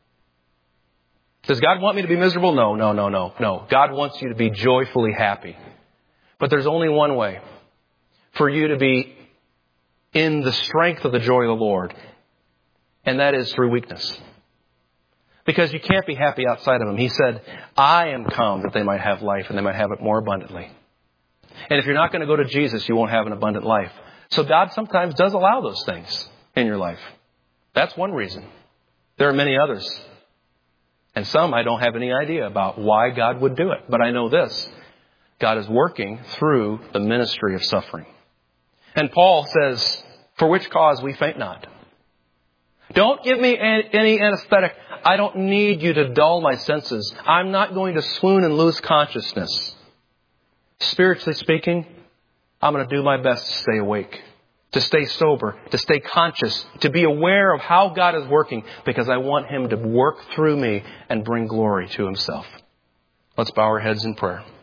Does God want me to be miserable? No, no, no, no, no. God wants you to be joyfully happy. But there's only one way for you to be in the strength of the joy of the Lord. And that is through weakness. Because you can't be happy outside of Him. He said, I am come that they might have life and they might have it more abundantly. And if you're not going to go to Jesus, you won't have an abundant life. So God sometimes does allow those things in your life. That's one reason. There are many others. And some I don't have any idea about why God would do it. But I know this. God is working through the ministry of suffering. And Paul says, for which cause we faint not. Don't give me any anesthetic. I don't need you to dull my senses. I'm not going to swoon and lose consciousness. Spiritually speaking, I'm going to do my best to stay awake, to stay sober, to stay conscious, to be aware of how God is working, because I want Him to work through me and bring glory to Himself. Let's bow our heads in prayer.